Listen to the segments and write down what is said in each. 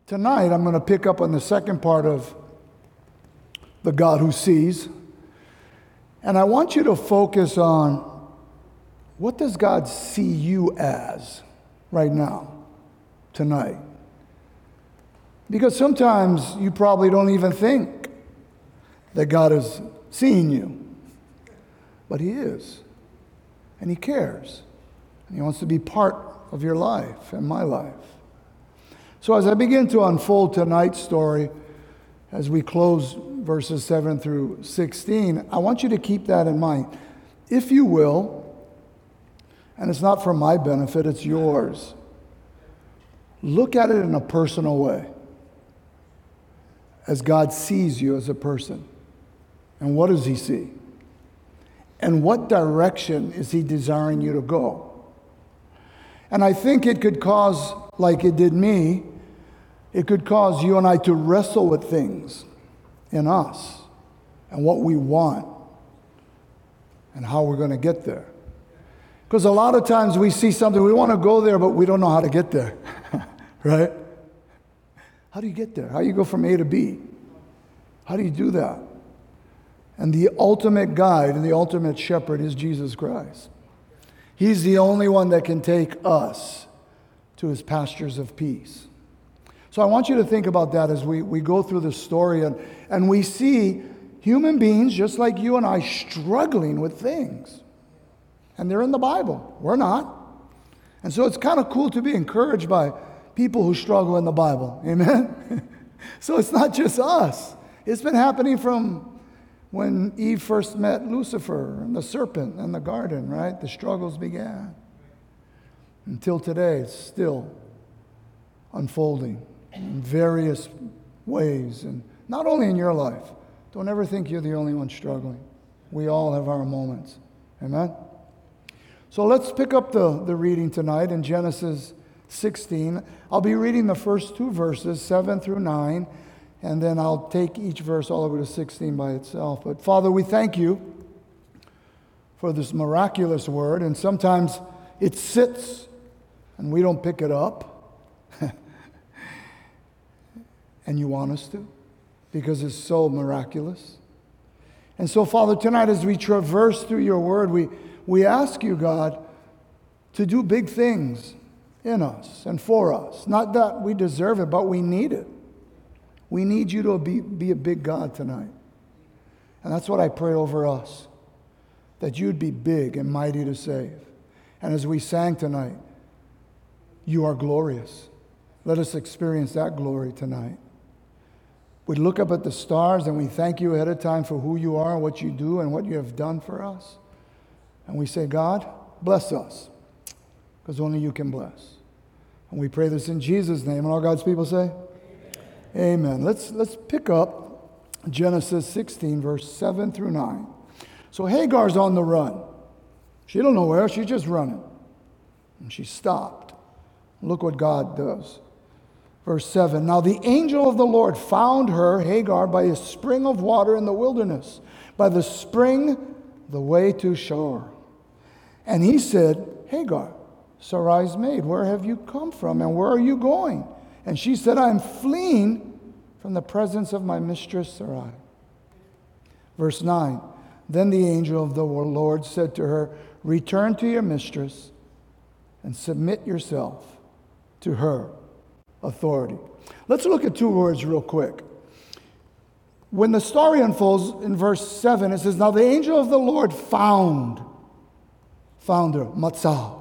Tonight, I'm going to pick up on the second part of the God who sees. And I want you to focus on, what does God see you as right now, tonight? Because sometimes you probably don't even think that God is seeing you. But He is. And He cares. And He wants to be part of your life and my life. So as I begin to unfold tonight's story, as we close verses 7 through 16, I want you to keep that in mind. If you will, and it's not for my benefit, it's yours, look at it in a personal way, as God sees you as a person. And what does He see? And what direction is He desiring you to go? And I think it could cause, like it did me, it could cause you and I to wrestle with things in us and what we want and how we're going to get there. Because a lot of times we see something, we want to go there, but we don't know how to get there. Right? How do you get there? How do you go from A to B? How do you do that? And the ultimate guide and the ultimate shepherd is Jesus Christ. He's the only one that can take us to His pastures of peace. So I want you to think about that as we go through this story and we see human beings just like you and I struggling with things. And they're in the Bible. We're not. And so it's kind of cool to be encouraged by people who struggle in the Bible. Amen? So it's not just us. It's been happening from when Eve first met Lucifer and the serpent in the garden, right? The struggles began. Until today, it's still unfolding in various ways. And not only in your life. Don't ever think you're the only one struggling. We all have our moments. Amen? So let's pick up the reading tonight in Genesis 16. I'll be reading the first two verses, 7 through 9, and then I'll take each verse all the way to 16 by itself. But Father, we thank You for this miraculous word, and sometimes it sits and we don't pick it up. And You want us to, because it's so miraculous. And so, Father, tonight as we traverse through Your word, we ask You, God, to do big things in us and for us. Not that we deserve it, but we need it. We need You to be a big God tonight. And that's what I pray over us, that You'd be big and mighty to save. And as we sang tonight, You are glorious. Let us experience that glory tonight. We look up at the stars and we thank You ahead of time for who You are, what You do, and what You have done for us. And we say, God, bless us, because only You can bless. And we pray this in Jesus' name. And all God's people say, Amen. Let's pick up Genesis 16, verse 7 through 9. So Hagar's on the run. She don't know where, she's just running. And she stopped. Look what God does. Verse 7, now the angel of the Lord found her, Hagar, by a spring of water in the wilderness, by the spring, the way to Shur. And he said, Hagar, Sarai's maid, where have you come from, and where are you going? And she said, I am fleeing from the presence of my mistress Sarai. Verse 9, then the angel of the Lord said to her, return to your mistress and submit yourself to her authority. Let's look at two words real quick. When the story unfolds in verse 7, it says, now the angel of the Lord found her, matzah,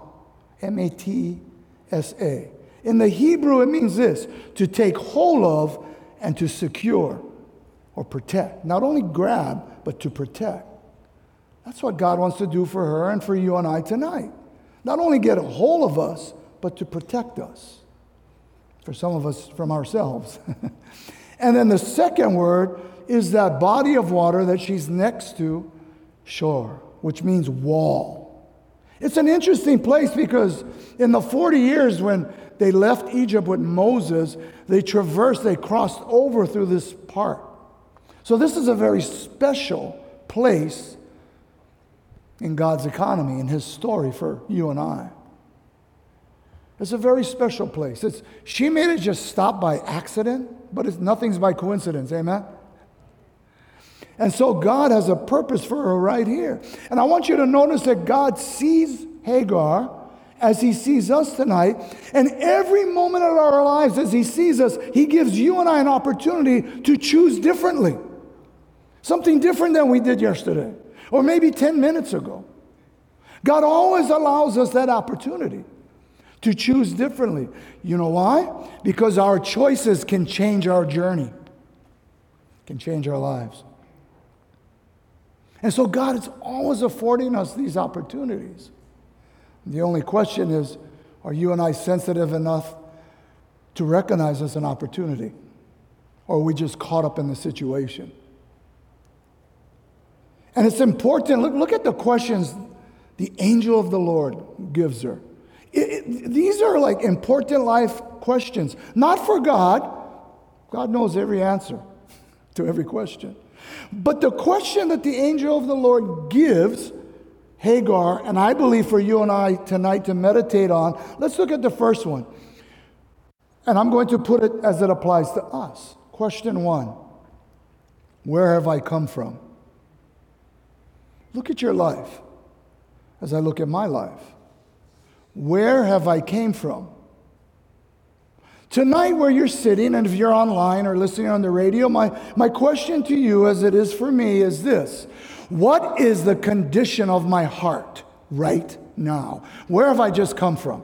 M-A-T-S-A. In the Hebrew, it means this, to take hold of and to secure or protect. Not only grab, but to protect. That's what God wants to do for her and for you and I tonight. Not only get a hold of us, but to protect us. For some of us, from ourselves. And then the second word is that body of water that she's next to, Shur, which means wall. It's an interesting place because in the 40 years when they left Egypt with Moses, they crossed over through this part. So this is a very special place in God's economy, in His story for you and I. It's a very special place. She may have just stopped by accident, but nothing's by coincidence. Amen? And so God has a purpose for her right here. And I want you to notice that God sees Hagar as he sees us tonight. And every moment of our lives as he sees us, he gives you and I an opportunity to choose differently. Something different than we did yesterday, or maybe 10 minutes ago. God always allows us that opportunity to choose differently. You know why? Because our choices can change our journey, can change our lives. And so God is always affording us these opportunities. The only question is, are you and I sensitive enough to recognize it's an opportunity? Or are we just caught up in the situation? And it's important, look at the questions the angel of the Lord gives her. These are like important life questions. Not for God. God knows every answer to every question. But the question that the angel of the Lord gives Hagar, and I believe for you and I tonight to meditate on, let's look at the first one. And I'm going to put it as it applies to us. Question 1, where have I come from? Look at your life as I look at my life. Where have I came from? Tonight where you're sitting, and if you're online or listening on the radio, my question to you, as it is for me, is this. What is the condition of my heart right now? Where have I just come from?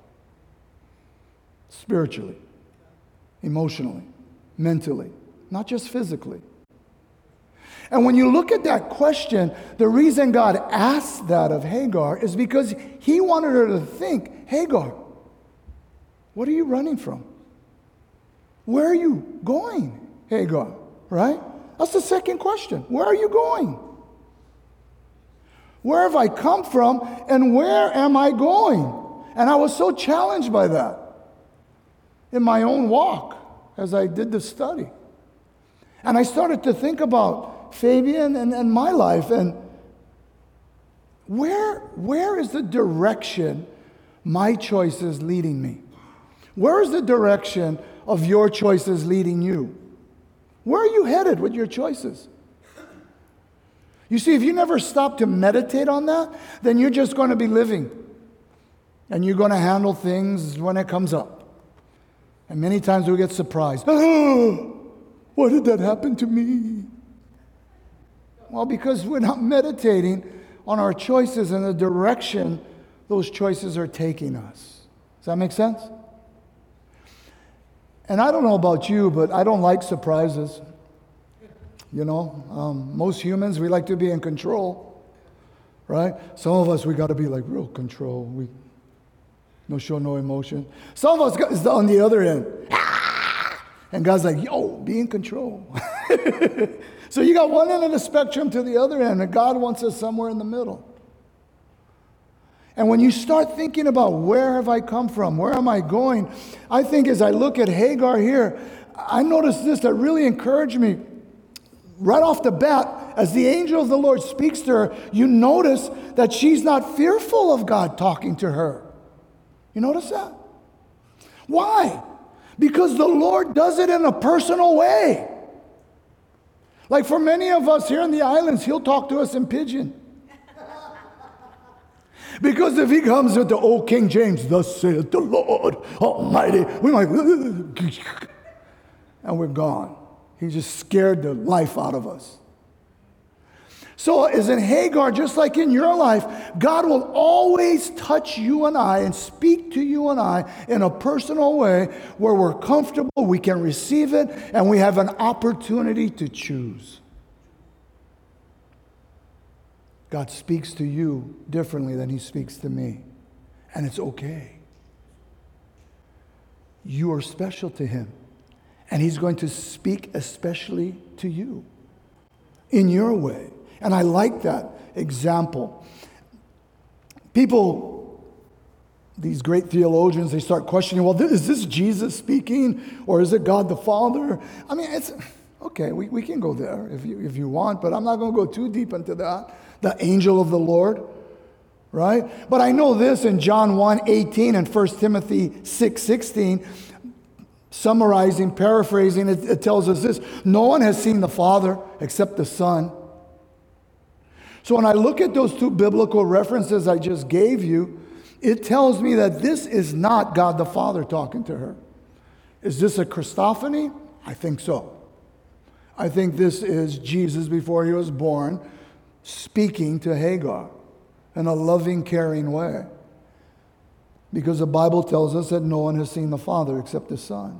Spiritually, emotionally, mentally, not just physically. And when you look at that question, the reason God asked that of Hagar is because he wanted her to think, Hagar, what are you running from? Where are you going, Hagar? Right? That's the second question. Where are you going? Where have I come from and where am I going? And I was so challenged by that in my own walk as I did the study. And I started to think about Fabian and my life, and where is the direction my choices leading me? Where is the direction of your choices leading you? Where are you headed with your choices? You see, if you never stop to meditate on that, then you're just going to be living. And you're going to handle things when it comes up. And many times we get surprised. Oh, why did that happen to me? Well, because we're not meditating on our choices and the direction those choices are taking us. Does that make sense? And I don't know about you, but I don't like surprises. You know, most humans, we like to be in control, right? Some of us, we got to be like real control. We no show, no emotion. Some of us is on the other end. And God's like, yo, be in control. So you got one end of the spectrum to the other end, and God wants us somewhere in the middle. And when you start thinking about where have I come from, where am I going, I think as I look at Hagar here, I notice this that really encouraged me. Right off the bat, as the angel of the Lord speaks to her, you notice that she's not fearful of God talking to her. You notice that? Why? Because the Lord does it in a personal way. Like for many of us here in the islands, he'll talk to us in pidgin. Because if he comes with the old King James, thus saith the Lord Almighty, we might, and we're gone. He just scared the life out of us. So as in Hagar, just like in your life, God will always touch you and I and speak to you and I in a personal way where we're comfortable, we can receive it, and we have an opportunity to choose. God speaks to you differently than he speaks to me, and it's okay. You are special to him. And he's going to speak especially to you in your way. And I like that example. People, these great theologians, they start questioning, well, is this Jesus speaking or is it God the Father? I mean, it's okay, we can go there if you want, but I'm not going to go too deep into that. The angel of the Lord, right? But I know this in John 1:18 and 1 Timothy 6:16, summarizing, paraphrasing, it tells us this: no one has seen the Father except the Son. So when I look at those two biblical references I just gave you, it tells me that this is not God the Father talking to her. Is this a Christophany? I think so. I think this is Jesus before he was born speaking to Hagar in a loving, caring way. Because the Bible tells us that no one has seen the Father except the Son.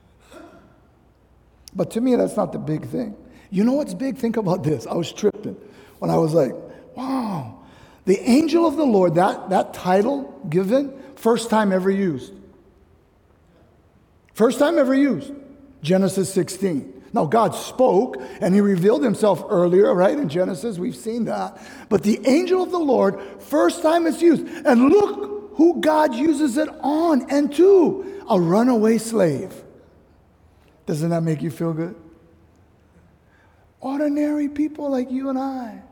But to me, that's not the big thing. You know what's big? Think about this. I was tripping when I was like, wow. The angel of the Lord, that title given, first time ever used. First time ever used. Genesis 16. Now, God spoke, and he revealed himself earlier, right? In Genesis, we've seen that. But the angel of the Lord, first time it's used. And look who God uses it on and to: a runaway slave. Doesn't that make you feel good? Ordinary people like you and I.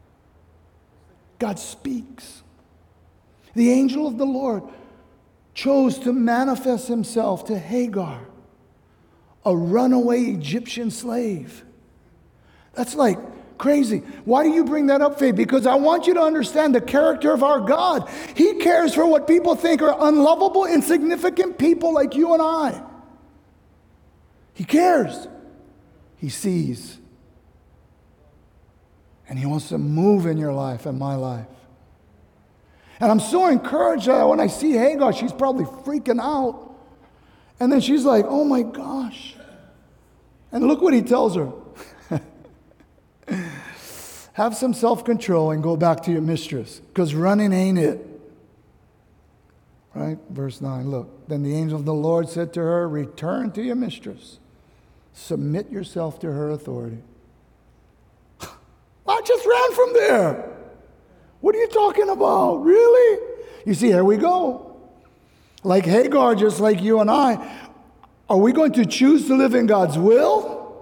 God speaks. The angel of the Lord chose to manifest himself to Hagar, a runaway Egyptian slave. That's like crazy. Why do you bring that up, Faith? Because I want you to understand the character of our God. He cares for what people think are unlovable, insignificant people like you and I. He cares. He sees. And he wants to move in your life and my life. And I'm so encouraged that when I see Hagar, she's probably freaking out. And then she's like, oh my gosh. And look what he tells her. Have some self-control and go back to your mistress, because running ain't it. Right? Verse 9, look. Then the angel of the Lord said to her, return to your mistress. Submit yourself to her authority. I just ran from there. What are you talking about? Really? You see, here we go. Like Hagar, just like you and I, are we going to choose to live in God's will?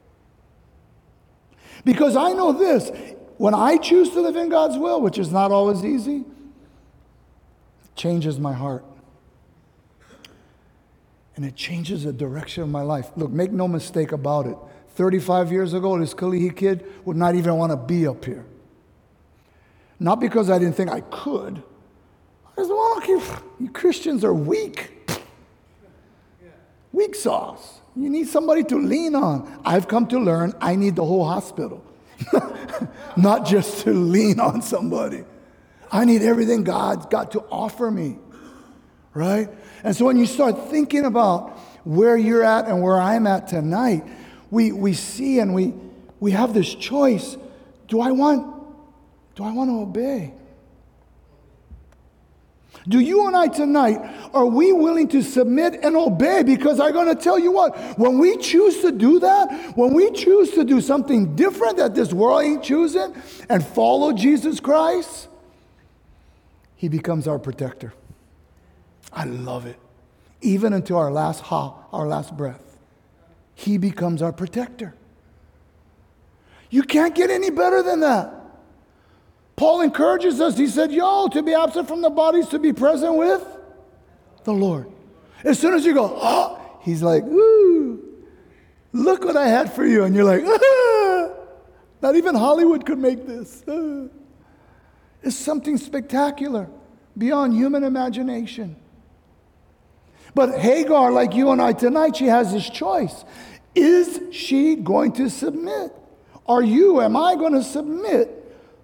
Because I know this, when I choose to live in God's will, which is not always easy, it changes my heart. And it changes the direction of my life. Look, make no mistake about it. 35 years ago, this Kalihi kid would not even want to be up here. Not because I didn't think I could. I said, well, you Christians are weak. Weak sauce. You need somebody to lean on. I've come to learn I need the whole hospital. Not just to lean on somebody. I need everything God's got to offer me. Right? And so when you start thinking about where you're at and where I'm at tonight, we see and we have this choice. Do I want to obey? Do you and I tonight, are we willing to submit and obey? Because I'm going to tell you what, when we choose to do that, when we choose to do something different that this world ain't choosing and follow Jesus Christ, he becomes our protector. I love it. Even until our last breath. He becomes our protector. You can't get any better than that. Paul encourages us. He said, to be absent from the body is to be present with the Lord. As soon as you go, he's like, ooh, look what I had for you. And you're like, not even Hollywood could make this. It's something spectacular beyond human imagination. But Hagar, like you and I tonight, she has this choice. Is she going to submit? Am I going to submit?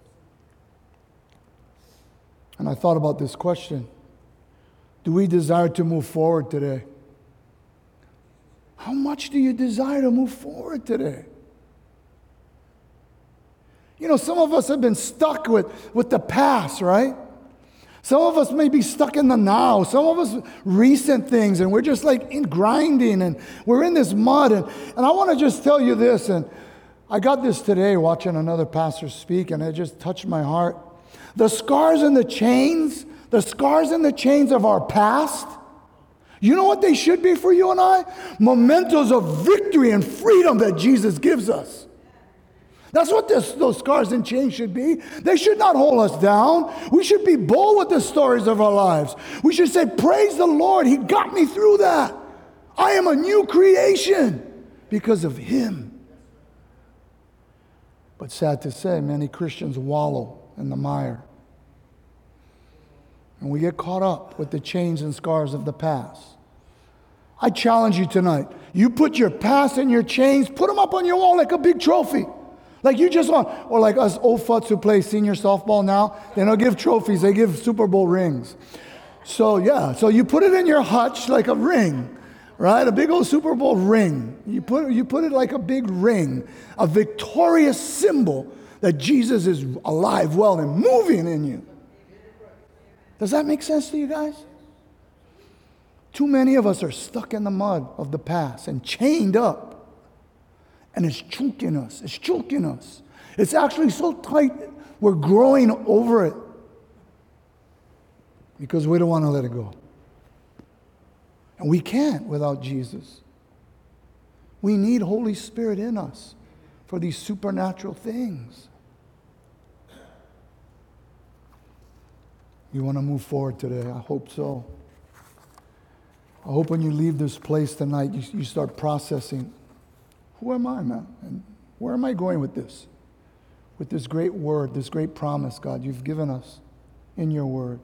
And I thought about this question. Do we desire to move forward today? How much do you desire to move forward today? Some of us have been stuck with the past, right? Some of us may be stuck in the now. Some of us recent things, and we're just like grinding, and we're in this mud. And I want to just tell you this, and I got this today watching another pastor speak, and it just touched my heart. The scars and the chains of our past, you know what they should be for you and I? Mementos of victory and freedom that Jesus gives us. That's what those scars and chains should be. They should not hold us down. We should be bold with the stories of our lives. We should say, praise the Lord, He got me through that. I am a new creation because of Him. But sad to say, many Christians wallow in the mire. And we get caught up with the chains and scars of the past. I challenge you tonight. You put your past and your chains, put them up on your wall like a big trophy. Like you just want, or like us old futs who play senior softball now, they don't give trophies, they give Super Bowl rings. So yeah, so you put it in your hutch like a ring, right? A big old Super Bowl ring. You put it like a big ring, a victorious symbol that Jesus is alive, well, and moving in you. Does that make sense to you guys? Too many of us are stuck in the mud of the past and chained up. And it's choking us. It's choking us. It's actually so tight, we're growing over it because we don't want to let it go. And we can't without Jesus. We need Holy Spirit in us for these supernatural things. You want to move forward today? I hope so. I hope when you leave this place tonight, you start processing. Who am I, man? And where am I going with this? With this great word, this great promise, God, you've given us in your word.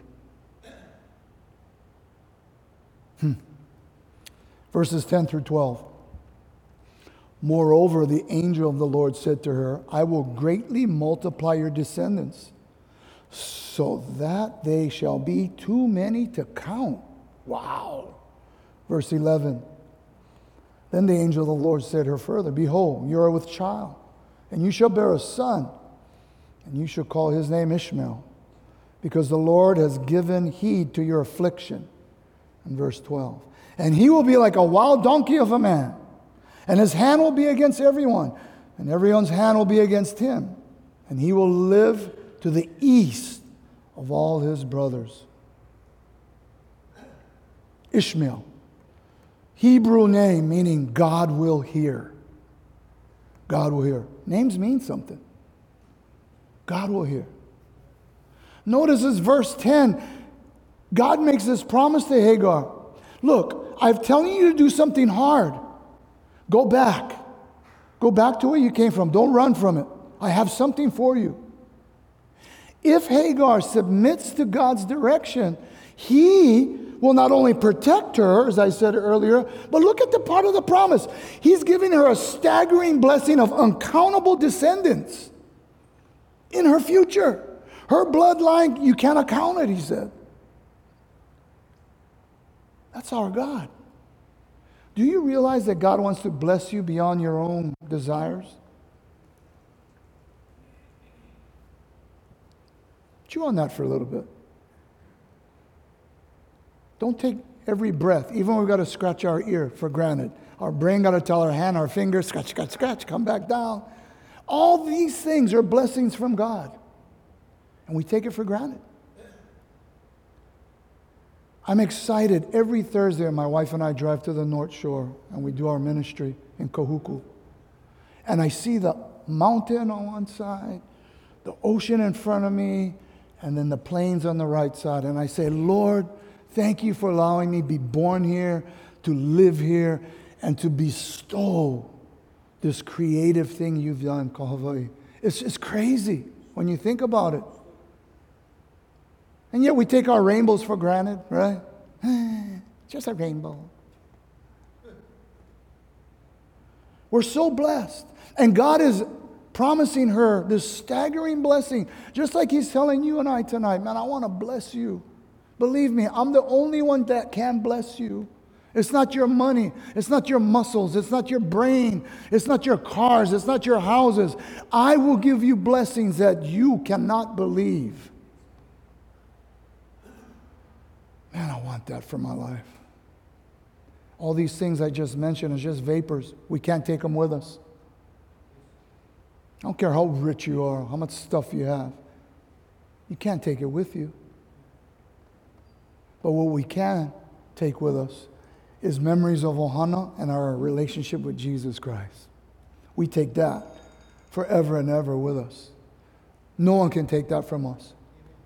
Verses 10 through 12. Moreover, the angel of the Lord said to her, I will greatly multiply your descendants, so that they shall be too many to count. Wow. Verse 11. Then the angel of the Lord said to her further, behold, you are with child, and you shall bear a son, and you shall call his name Ishmael, because the Lord has given heed to your affliction. In verse 12. And he will be like a wild donkey of a man, and his hand will be against everyone, and everyone's hand will be against him, and he will live to the east of all his brothers. Ishmael. Hebrew name meaning God will hear. God will hear. Names mean something. God will hear. Notice this verse 10. God makes this promise to Hagar. Look, I'm telling you to do something hard. Go back. Go back to where you came from. Don't run from it. I have something for you. If Hagar submits to God's direction, He will not only protect her, as I said earlier, but look at the part of the promise. He's giving her a staggering blessing of uncountable descendants in her future. Her bloodline, you cannot count it, he said. That's our God. Do you realize that God wants to bless you beyond your own desires? Chew on that for a little bit. Don't take every breath, even when we've got to scratch our ear, for granted. Our brain got to tell our hand, our finger, scratch, scratch, scratch, come back down. All these things are blessings from God. And we take it for granted. I'm excited. Every Thursday, my wife and I drive to the North Shore, and we do our ministry in Kahuku. And I see the mountain on one side, the ocean in front of me, and then the plains on the right side. And I say, Lord, thank you for allowing me to be born here, to live here, and to bestow this creative thing you've done, Kahawaii. It's crazy when you think about it. And yet we take our rainbows for granted, right? Just a rainbow. We're so blessed. And God is promising her this staggering blessing, just like He's telling you and I tonight, man, I want to bless you. Believe me, I'm the only one that can bless you. It's not your money. It's not your muscles. It's not your brain. It's not your cars. It's not your houses. I will give you blessings that you cannot believe. Man, I want that for my life. All these things I just mentioned are just vapors. We can't take them with us. I don't care how rich you are, how much stuff you have. You can't take it with you. But what we can take with us is memories of Ohana and our relationship with Jesus Christ. We take that forever and ever with us. No one can take that from us.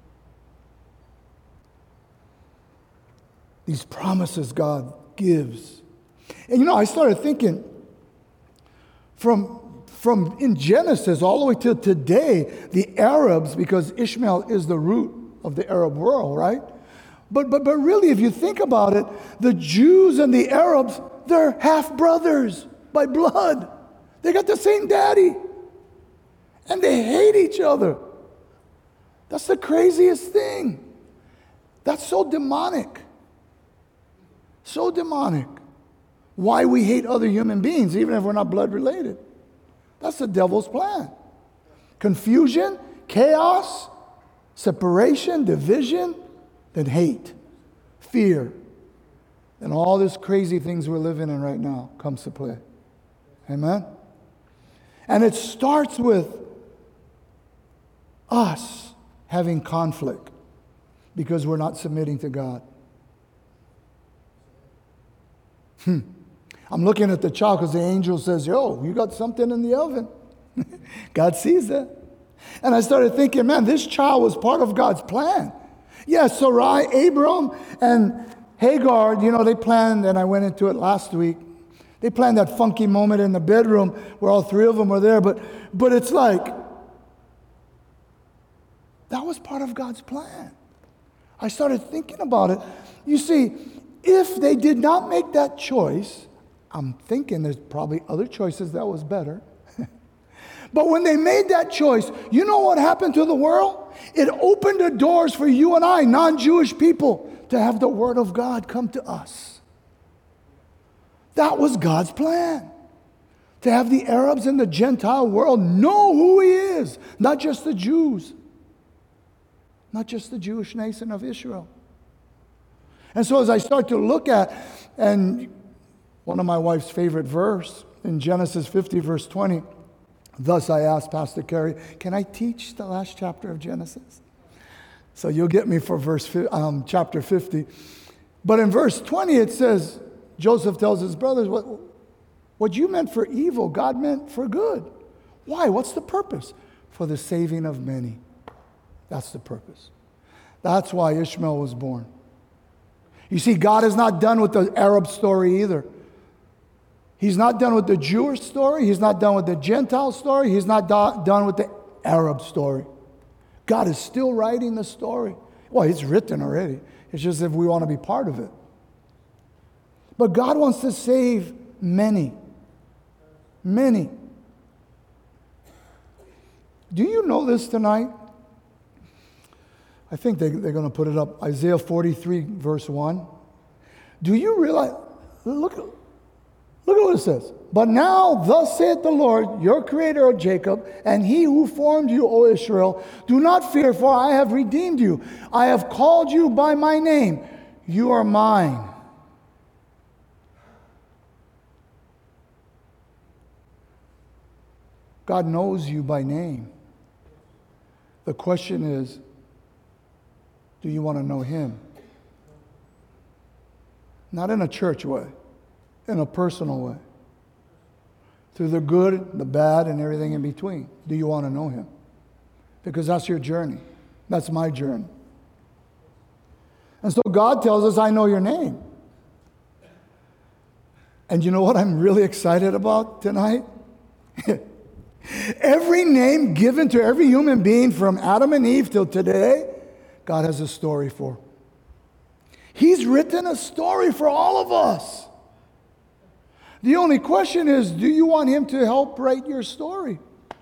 These promises God gives. And I started thinking from in Genesis all the way till today, the Arabs, because Ishmael is the root of the Arab world, right? But really, if you think about it, the Jews and the Arabs, they're half-brothers by blood. They got the same daddy. And they hate each other. That's the craziest thing. That's so demonic. So demonic. Why we hate other human beings, even if we're not blood related. That's the devil's plan. Confusion, chaos, separation, division, then hate, fear, and all these crazy things we're living in right now comes to play. Amen? And it starts with us having conflict because we're not submitting to God. I'm looking at the child because the angel says, yo, you got something in the oven. God sees that. And I started thinking, man, this child was part of God's plan. Yeah, Sarai, Abram, and Hagar, they planned, and I went into it last week, they planned that funky moment in the bedroom where all three of them were there, but it's like, that was part of God's plan. I started thinking about it. You see, if they did not make that choice, I'm thinking there's probably other choices that was better. But when they made that choice, you know what happened to the world? It opened the doors for you and I, non-Jewish people, to have the Word of God come to us. That was God's plan. To have the Arabs and the Gentile world know who He is, not just the Jews. Not just the Jewish nation of Israel. And so as I start to look at, and one of my wife's favorite verse in Genesis 50, verse 20, thus I asked Pastor Kerry, can I teach the last chapter of Genesis? So you'll get me for chapter 50. But in verse 20 it says, Joseph tells his brothers, what you meant for evil, God meant for good. Why? What's the purpose? For the saving of many. That's the purpose. That's why Ishmael was born. You see, God is not done with the Arab story either. He's not done with the Jewish story. He's not done with the Gentile story. He's not done with the Arab story. God is still writing the story. Well, it's written already. It's just if we want to be part of it. But God wants to save many. Many. Do you know this tonight? I think they're going to put it up. Isaiah 43, verse 1. Do you realize? Look at what it says. But now, thus saith the Lord, your creator, O Jacob, and he who formed you, O Israel, do not fear, for I have redeemed you. I have called you by my name. You are mine. God knows you by name. The question is, do you want to know Him? Not in a church way, in a personal way. Through the good, the bad, and everything in between. Do you want to know Him? Because that's your journey. That's my journey. And so God tells us, I know your name. And you know what I'm really excited about tonight? Every name given to every human being from Adam and Eve till today, God has a story for. He's written a story for all of us. The only question is, do you want Him to help write your story?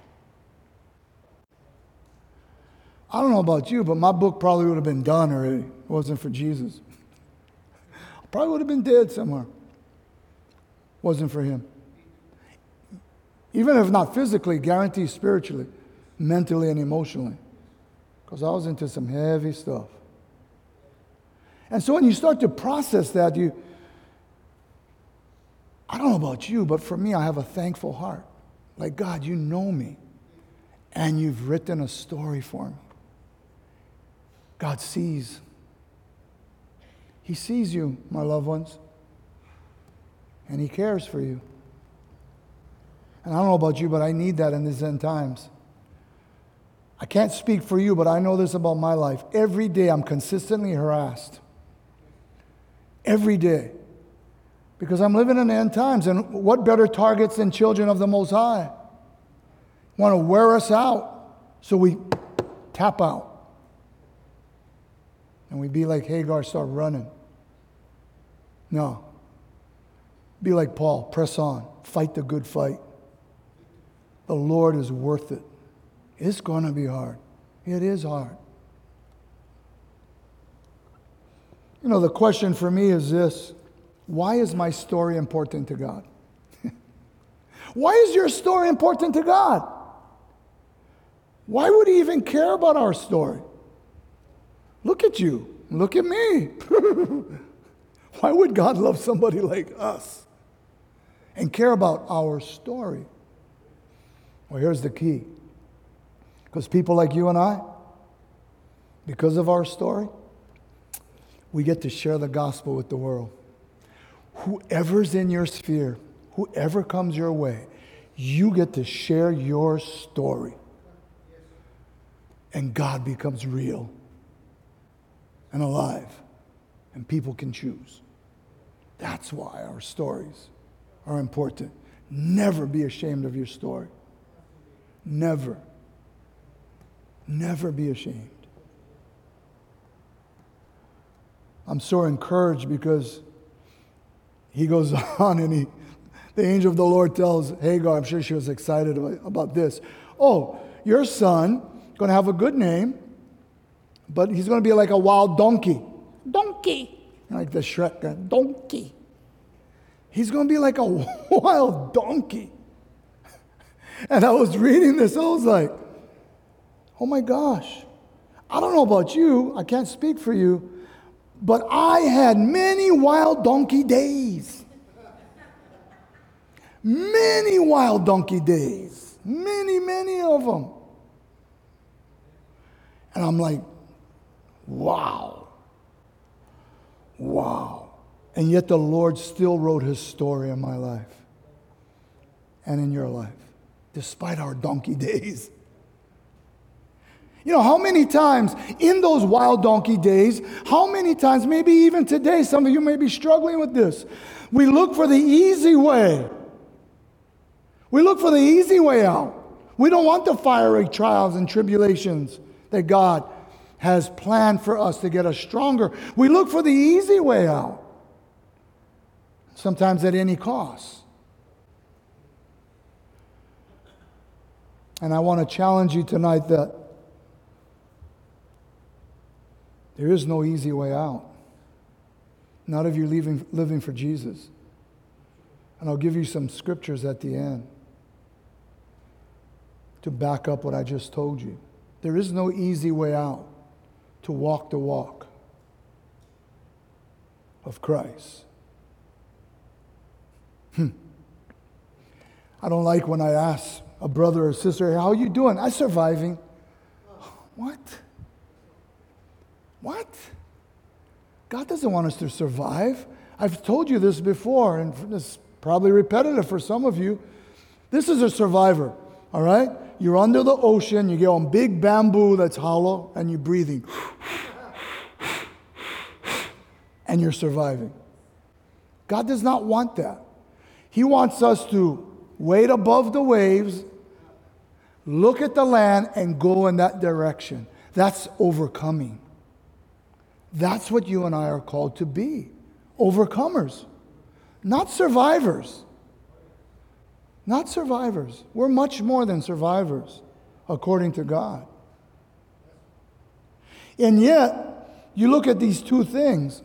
I don't know about you, but my book probably would have been done already. It wasn't for Jesus. I probably would have been dead somewhere. Wasn't for Him. Even if not physically, guaranteed spiritually, mentally and emotionally. Because I was into some heavy stuff. And so when you start to process that, I don't know about you, but for me, I have a thankful heart. Like, God, you know me. And you've written a story for me. God sees. He sees you, my loved ones. And He cares for you. And I don't know about you, but I need that in these end times. I can't speak for you, but I know this about my life. Every day I'm consistently harassed. Every day. Because I'm living in the end times. And what better targets than children of the Most High? Want to wear us out. So we tap out. And we be like Hagar, start running. No. Be like Paul, press on. Fight the good fight. The Lord is worth it. It's going to be hard. It is hard. You know, the question for me is this. Why is my story important to God? Why is your story important to God? Why would He even care about our story? Look at you. Look at me. Why would God love somebody like us and care about our story? Well, here's the key. Because people like you and I, because of our story, we get to share the gospel with the world. Whoever's in your sphere, whoever comes your way, you get to share your story. And God becomes real and alive. And people can choose. That's why our stories are important. Never be ashamed of your story. Never. Never be ashamed. I'm so encouraged because he goes on and the angel of the Lord tells Hagar, I'm sure she was excited about this. Oh, your son is going to have a good name, but he's going to be like a wild donkey. Donkey. Like the Shrek guy. Donkey. He's going to be like a wild donkey. And I was reading this, I was like, oh my gosh. I don't know about you, I can't speak for you, but I had many wild donkey days. Many wild donkey days. Many of them. And I'm like, wow. Wow. And yet the Lord still wrote His story in my life and in your life, despite our donkey days. You know, how many times in those wild donkey days, how many times, maybe even today, some of you may be struggling with this. We look for the easy way. We look for the easy way out. We don't want the fiery trials and tribulations that God has planned for us to get us stronger. We look for the easy way out. Sometimes at any cost. And I want to challenge you tonight that there is no easy way out. Not if you're living for Jesus. And I'll give you some scriptures at the end to back up what I just told you. There is no easy way out to walk the walk of Christ. I don't like when I ask a brother or sister, how are you doing? I'm surviving. What? What? God doesn't want us to survive. I've told you this before, and it's probably repetitive for some of you. This is a survivor, all right? You're under the ocean, you get on big bamboo that's hollow, and you're breathing. And you're surviving. God does not want that. He wants us to wait above the waves, look at the land, and go in that direction. That's overcoming. That's what you and I are called to be. Overcomers. Not survivors. Not survivors. We're much more than survivors, according to God. And yet, you look at these two things.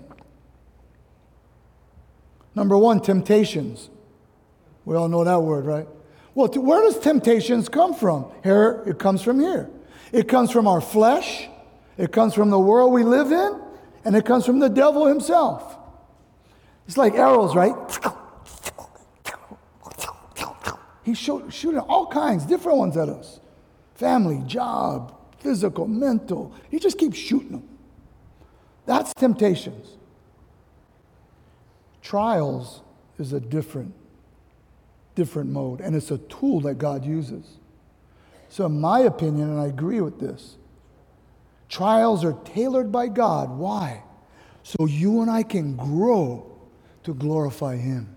Number one, temptations. We all know that word, right? Well, where does temptations come from? Here, it comes from here. It comes from our flesh. It comes from the world we live in. And it comes from the devil himself. It's like arrows, right? He's shooting all kinds, different ones at us. Family, job, physical, mental. He just keeps shooting them. That's temptations. Trials is a different different mode, and it's a tool that God uses. So in my opinion, and I agree with this, trials are tailored by God. Why? So you and I can grow to glorify Him.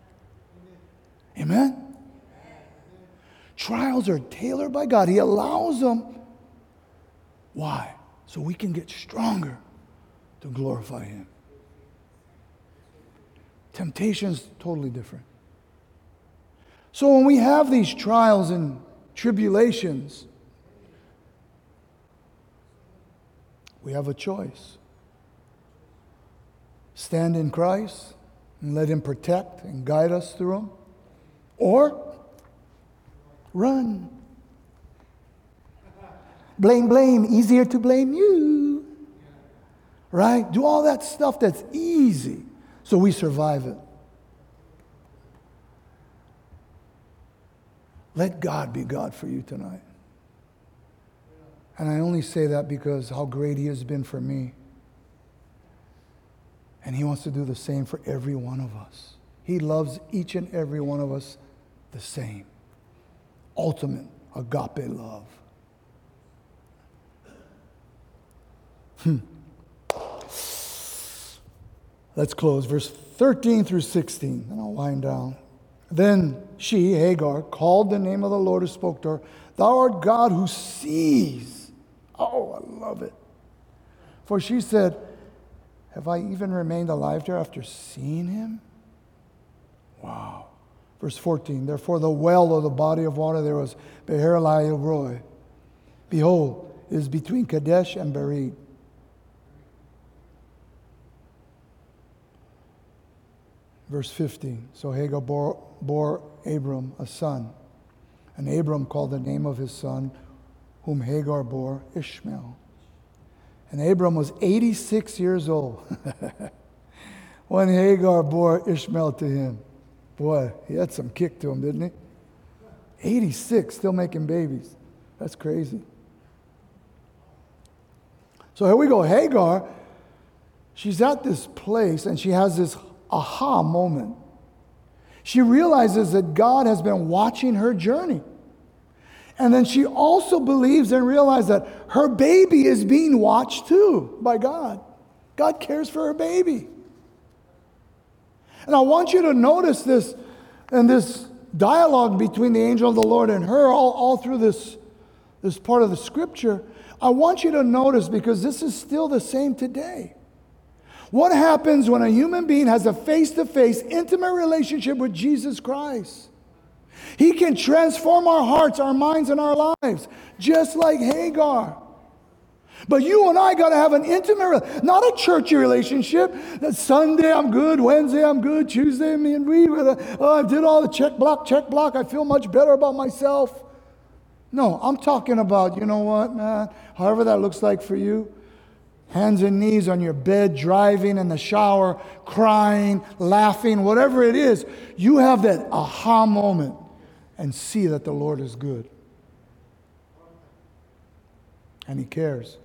Amen? Trials are tailored by God. He allows them. Why? So we can get stronger to glorify Him. Temptation's totally different. So when we have these trials and tribulations, we have a choice. Stand in Christ and let Him protect and guide us through them. Or run. Blame, easier to blame you. Right? Do all that stuff that's easy so we survive it. Let God be God for you tonight. And I only say that because how great He has been for me. And He wants to do the same for every one of us. He loves each and every one of us the same. Ultimate agape love. Let's close. Verse 13 through 16, and I'll wind down. Then she, Hagar, called the name of the Lord who spoke to her. Thou art God who sees. Oh, I love it. For she said, have I even remained alive there after seeing Him? Wow. Verse 14, therefore the well of the body of water there was Beher Lahai Roi. Behold, it is between Kadesh and Bered. Verse 15, so Hagar bore Abram a son. And Abram called the name of his son, whom Hagar bore, Ishmael. And Abram was 86 years old when Hagar bore Ishmael to him. Boy, he had some kick to him, didn't he? 86, still making babies. That's crazy. So here we go. Hagar, she's at this place and she has this aha moment. She realizes that God has been watching her journey. And then she also believes and realizes that her baby is being watched too by God. God cares for her baby. And I want you to notice this and this dialogue between the angel of the Lord and her all through this part of the scripture. I want you to notice, because this is still the same today. What happens when a human being has a face-to-face, intimate relationship with Jesus Christ? He can transform our hearts, our minds, and our lives, just like Hagar. But you and I got to have an intimate, not a churchy relationship. That Sunday I'm good, Wednesday I'm good, Tuesday me and we, I did all the check block, I feel much better about myself. No, I'm talking about, you know what, man, however that looks like for you. Hands and knees on your bed, driving in the shower, crying, laughing, whatever it is. You have that aha moment and see that the Lord is good. And He cares.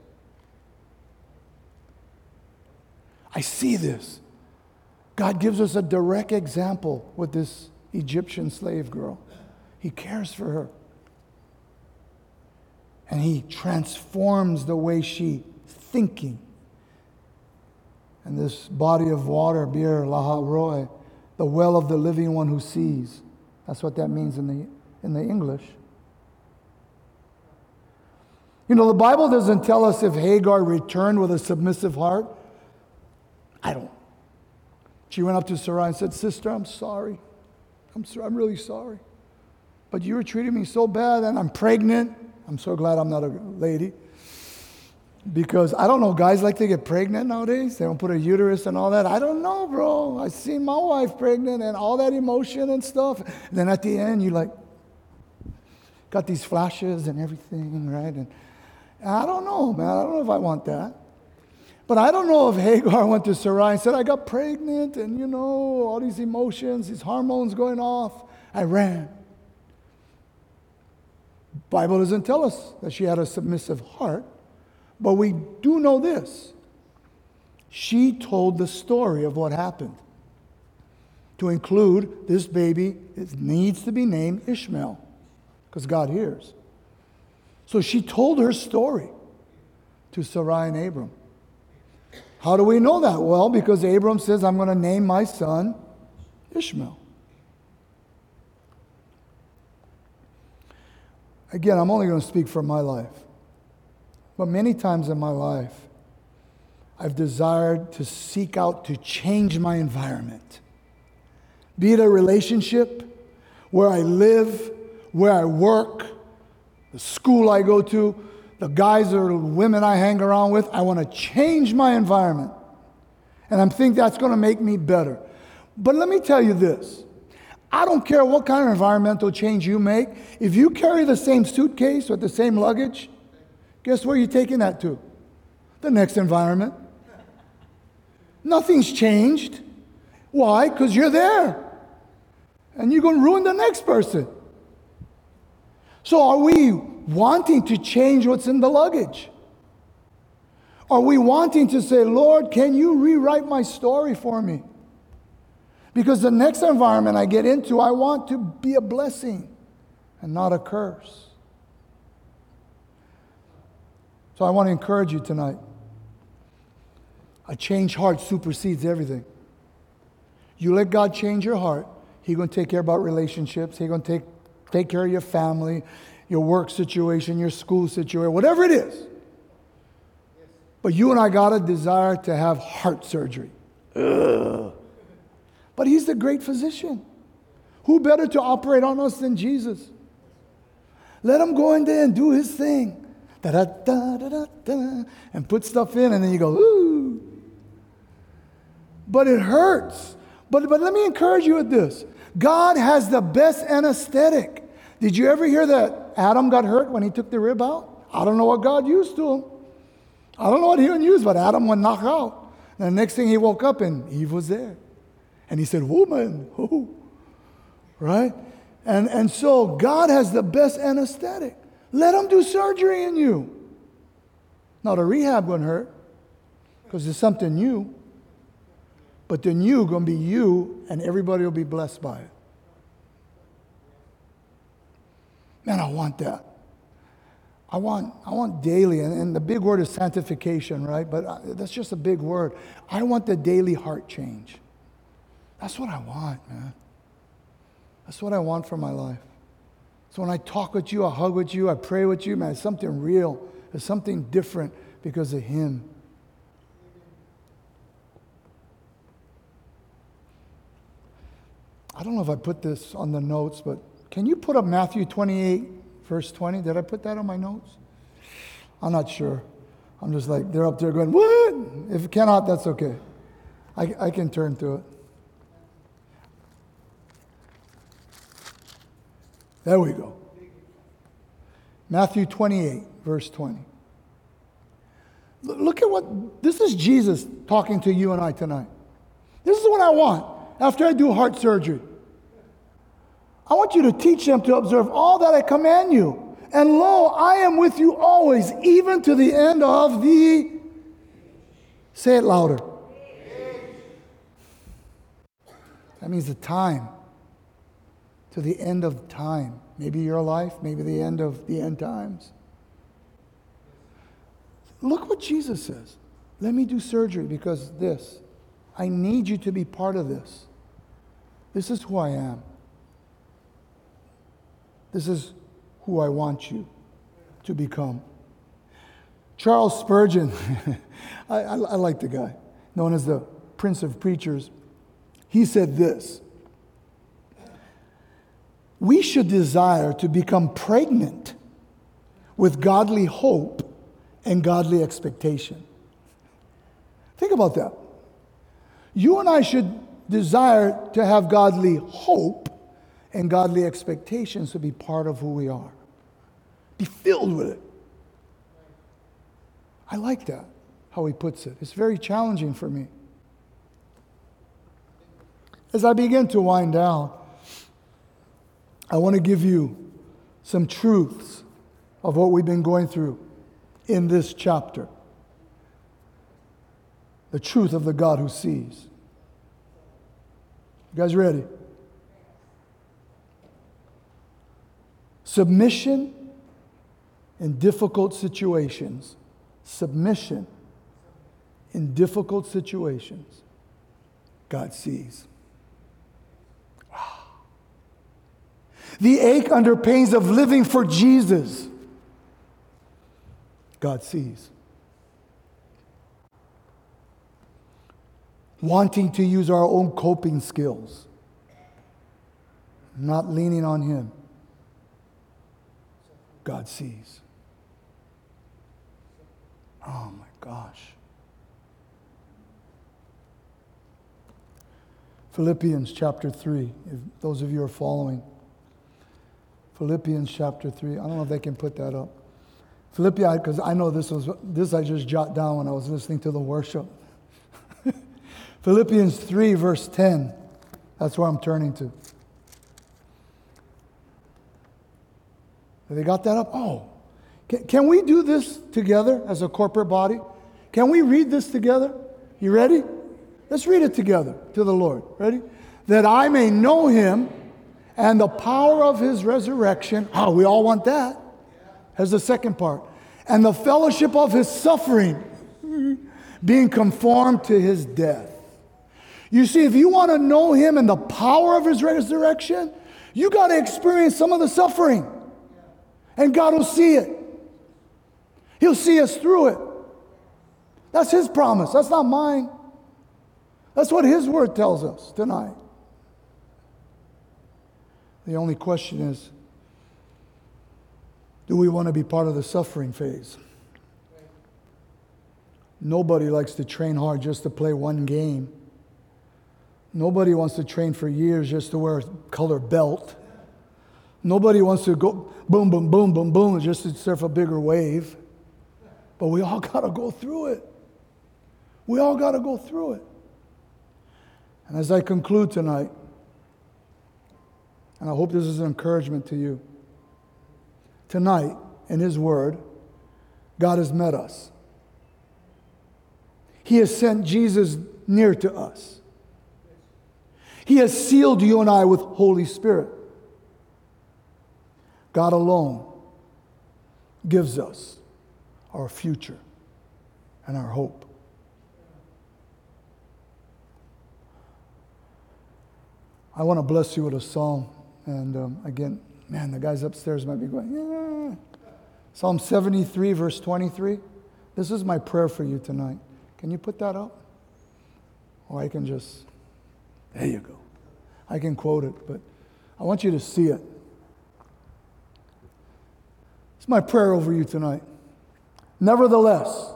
I see this. God gives us a direct example with this Egyptian slave girl. He cares for her. And He transforms the way she's thinking. And this body of water, Beer Lahai Roi, the well of the living one who sees. That's what that means in the English. You know, the Bible doesn't tell us if Hagar returned with a submissive heart. I don't. She went up to Sarai and said, "Sister, I'm sorry. I'm really sorry. But you were treating me so bad, and I'm pregnant. I'm so glad I'm not a lady." Because I don't know, guys like to get pregnant nowadays. They don't put a uterus and all that. I don't know, bro. I seen my wife pregnant and all that emotion and stuff. And then at the end, you like got these flashes and everything, right? And I don't know, man. I don't know if I want that. But I don't know if Hagar went to Sarai and said, "I got pregnant and, you know, all these emotions, these hormones going off. I ran." Bible doesn't tell us that she had a submissive heart. But we do know this. She told the story of what happened. to include this baby. It needs to be named Ishmael because God hears. So she told her story to Sarai and Abram. How do we know that? Well, because Abram says, I'm going to name my son Ishmael. Again, I'm only going to speak for my life. But many times in my life, I've desired to seek out to change my environment. Be it a relationship, where I live, where I work, the school I go to, the guys or women I hang around with. I want to change my environment. And I think that's going to make me better. But let me tell you this. I don't care what kind of environmental change you make. If you carry the same suitcase with the same luggage, guess where you're taking that to? The next environment. Nothing's changed. Why? Because you're there. And you're going to ruin the next person. So are we wanting to change what's in the luggage? Are we wanting to say, Lord, can you rewrite my story for me? Because the next environment I get into, I want to be a blessing and not a curse. So I want to encourage you tonight. A changed heart supersedes everything. You let God change your heart, He's going to take care about relationships. He's going to take care of your family, your work situation, your school situation, whatever it is. But you and I got a desire to have heart surgery. Ugh. But He's the great physician. Who better to operate on us than Jesus? Let Him go in there and do His thing. Da-da-da-da-da-da, and put stuff in, and then you go, ooh. But it hurts. But let me encourage you with this. God has the best anesthetic. Did you ever hear that Adam got hurt when he took the rib out? I don't know what God used to him. I don't know what He would use, but Adam went knocked out. And the next thing he woke up and Eve was there. And he said, woman, oh. Right? And so God has the best anesthetic. Let Him do surgery in you. Now the rehab wouldn't hurt because it's something new. But the new going to be you, and everybody will be blessed by it. Man, I want that. I want daily, and the big word is sanctification, right? But that's just a big word. I want the daily heart change. That's what I want, man. That's what I want for my life. So when I talk with you, I hug with you, I pray with you, man, it's something real. It's something different because of Him. I don't know if I put this on the notes, but can you put up Matthew 28, verse 20? Did I put that on my notes? I'm not sure. I'm just like, they're up there going, what? If you cannot, that's okay. I can turn to it. There we go. Matthew 28, verse 20. Look at what, this is Jesus talking to you and I tonight. This is what I want after I do heart surgery. I want you to teach them to observe all that I command you. And lo, I am with you always, even to the end of the, say it louder. That means the time. To the end of time. Maybe your life, maybe the end of the end times. Look what Jesus says. Let me do surgery because this. I need you to be part of this. This is who I am. This is who I want you to become. Charles Spurgeon, I like the guy, known as the Prince of Preachers. He said this: we should desire to become pregnant with godly hope and godly expectation. Think about that. You and I should desire to have godly hope and godly expectations to be part of who we are. Be filled with it. I like that, how he puts it. It's very challenging for me. As I begin to wind down, I want to give you some truths of what we've been going through in this chapter. The truth of the God who sees. You guys ready? Submission in difficult situations. Submission in difficult situations. God sees. Wow. The ache under pains of living for Jesus. God sees. Wanting to use our own coping skills. Not leaning on Him. God sees. Oh my gosh. Philippians chapter 3, if those of you are following. Philippians chapter 3. I don't know if they can put that up. Philippians, because I know this I just jotted down when I was listening to the worship. Philippians 3 verse 10. That's where I'm turning to. Have they got that up? Oh. Can we do this together as a corporate body? Can we read this together? You ready? Let's read it together to the Lord. Ready? That I may know Him and the power of His resurrection. Oh, we all want that. Here's the second part. And the fellowship of His suffering, being conformed to His death. You see, if you want to know Him and the power of His resurrection, you got to experience some of the suffering. And God will see it. He'll see us through it. That's His promise. That's not mine. That's what His word tells us tonight. The only question is, do we want to be part of the suffering phase? Nobody likes to train hard just to play one game. Nobody wants to train for years just to wear a color belt. Nobody wants to go boom, boom, boom, boom, boom, just to surf a bigger wave. But we all got to go through it. We all got to go through it. And as I conclude tonight, and I hope this is an encouragement to you, tonight, in His Word, God has met us. He has sent Jesus near to us. He has sealed you and I with Holy Spirit. God alone gives us our future and our hope. I want to bless you with a psalm. And again, man, the guys upstairs might be going, yeah. Psalm 73, verse 23. This is my prayer for you tonight. Can you put that up? Or I can just, there you go. I can quote it, but I want you to see it. It's my prayer over you tonight. Nevertheless,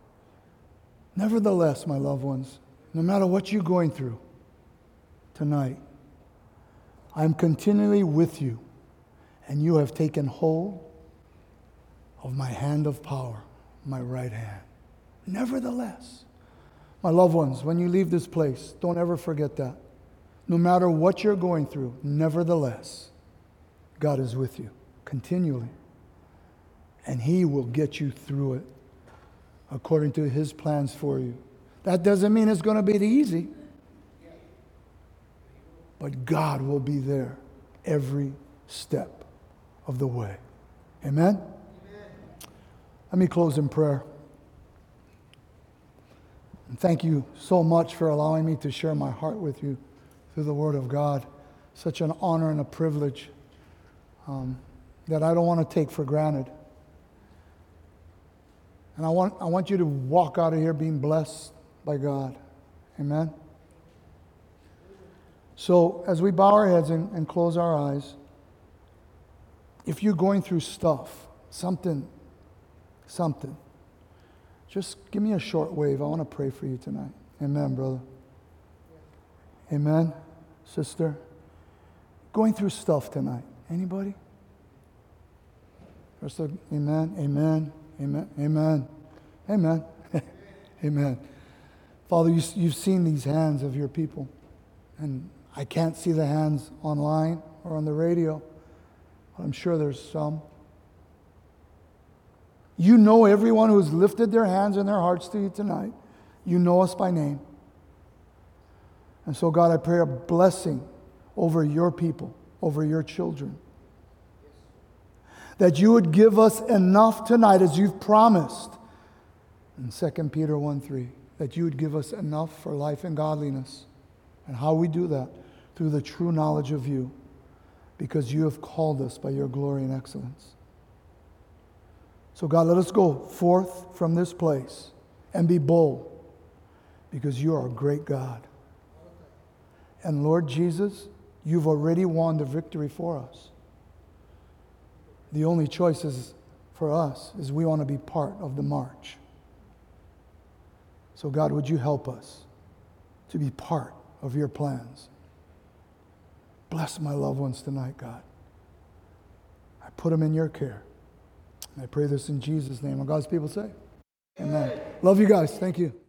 my loved ones, no matter what you're going through tonight, I'm continually with you, and you have taken hold of my hand of power, my right hand. Nevertheless, my loved ones, when you leave this place, don't ever forget that. No matter what you're going through, nevertheless, God is with you continually. And He will get you through it according to His plans for you. That doesn't mean it's going to be easy. But God will be there every step of the way. Amen? Let me close in prayer. And thank you so much for allowing me to share my heart with you through the Word of God. Such an honor and a privilege that I don't want to take for granted. And I want you to walk out of here being blessed by God. Amen? So as we bow our heads and close our eyes, if you're going through stuff, something, just give me a short wave. I want to pray for you tonight. Amen, brother. Amen, sister. Going through stuff tonight. Anybody? Amen, amen, amen, amen, amen, amen. Father, you've seen these hands of your people. And I can't see the hands online or on the radio, but I'm sure there's some. You know everyone who's lifted their hands and their hearts to you tonight. You know us by name. And so, God, I pray a blessing over your people, over your children. That you would give us enough tonight, as you've promised in 2 Peter 1:3, that you would give us enough for life and godliness. And how we do that? Through the true knowledge of you, because you have called us by your glory and excellence. So God, let us go forth from this place and be bold, because you are a great God. And Lord Jesus, you've already won the victory for us. The only choice is for us is we want to be part of the march. So God, would you help us to be part of your plans? Bless my loved ones tonight, God. I put them in your care. And I pray this in Jesus' name. And God's people say, amen. Love you guys. Thank you.